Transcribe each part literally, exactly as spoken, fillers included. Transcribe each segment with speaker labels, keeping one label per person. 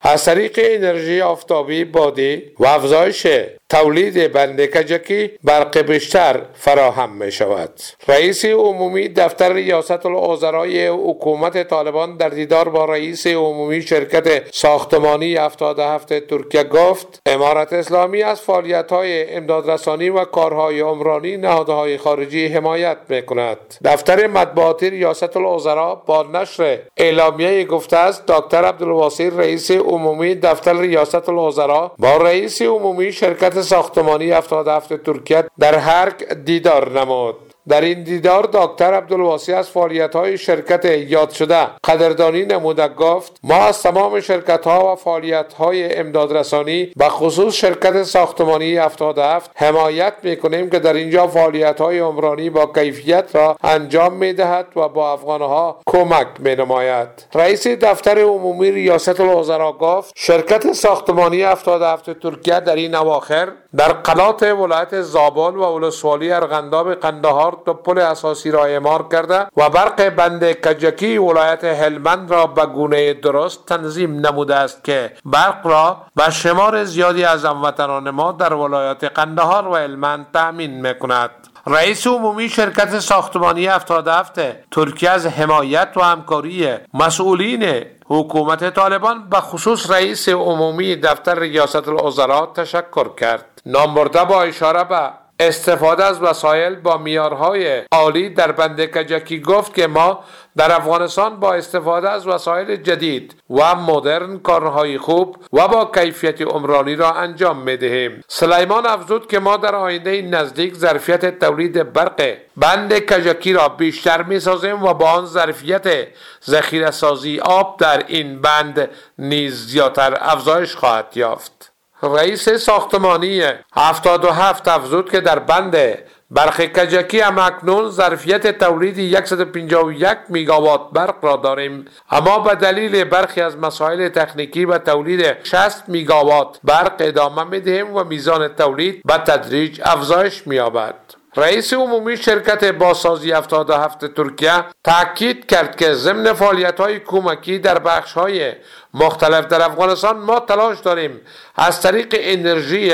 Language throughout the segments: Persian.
Speaker 1: از طریق انرژی آفتابی بادی و افزایش تولید بند کجکی برق بیشتر فراهم می شود. رئیس عمومی دفتر ریاست الوزرای حکومت طالبان در دیدار با رئیس عمومی شرکت ساختمانی هفتاد و هفت ترکیه گفت امارت اسلامی از فعالیت‌های امدادرسانی و کارهای عمرانی نهادهای خارجی حمایت می‌کند. دفتر مطبوعاتی ریاست الوزرا با نشر اعلامیه گفته است دکتر عبدالواسی رئیس عمومی دفتر ریاست الوزرا با رئیس عمومی شرکت ساختمانی هفتاد و هفت ترکیه در هرک دیدار نمود. در این دیدار دکتر عبدالواسی از فعالیت‌های شرکت یاد شده قدردانی نموده گفت ما از تمام شرکت‌ها و فعالیت‌های امدادرسانی به خصوص شرکت ساختمانی هفتاد و هفت حمایت می‌کنیم که در اینجا فعالیت‌های عمرانی با کیفیت را انجام می‌دهد و با افغان‌ها کمک می‌نماید. رئیس دفتر عمومی ریاست الوزرا گفت شرکت ساختمانی هفتاد و هفت ترکیه در این اواخر در قلات ولایت زابل و ولسوالی ارغنداب قندهار دو پل اساسی را اعمار کرده و برق بند کجکی ولایت هلمند را به گونه درست تنظیم نموده است که برق را به شمار زیادی از هموطنان ما در ولایت قندهار و هلمند تأمین میکند. رئیس عمومی شرکت ساختمانی هفتاد و هفت ترکیه از حمایت و همکاری مسئولین حکومت طالبان به خصوص رئیس عمومی دفتر ریاست الوزرا تشکر کرد. نامبرده با اشاره به استفاده از وسایل با معیارهای عالی در بند کجکی گفت که ما در افغانستان با استفاده از وسایل جدید و مدرن کارهای خوب و با کیفیت عمرانی را انجام می‌دهیم. سلیمان افزود که ما در آینده نزدیک ظرفیت تولید برق بند کجکی را بیشتر می‌سازیم و با آن ظرفیت ذخیره سازی آب در این بند نیز زیادتر افزایش خواهد یافت. رئیس ساختمانی هفتاد و هفت افزود که در بند برق کجکی هم اکنون ظرفیت تولید صد و پنجاه و یک میگاوات برق را داریم، اما به دلیل برخی از مسائل تکنیکی و تولید شصت میگاوات برق ادامه میدهیم و میزان تولید به تدریج افزایش می‌یابد. رئیس عمومی شرکت بازسازی هفتاد و هفت ترکیه تاکید کرد که ضمن فعالیت‌های کمکی در بخش‌های مختلف در افغانستان ما تلاش داریم از طریق انرژی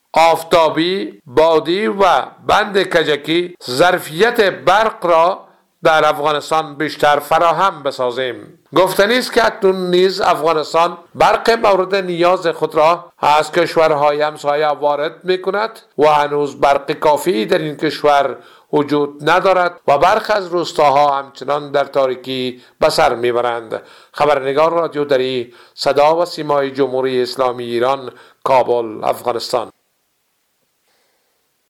Speaker 1: آفتابی، بادی و بند کجکی ظرفیت برق را در افغانستان بیشتر فراهم بسازیم. گفتنی است که اکنون نیز افغانستان برق مورد نیاز خود را از کشورهای همسایه وارد می‌کند و هنوز برق کافی در این کشور وجود ندارد و برخی از روستاها همچنان در تاریکی به سر میبرند. خبرنگار رادیو دری، صدا و سیمای جمهوری اسلامی ایران، کابل، افغانستان.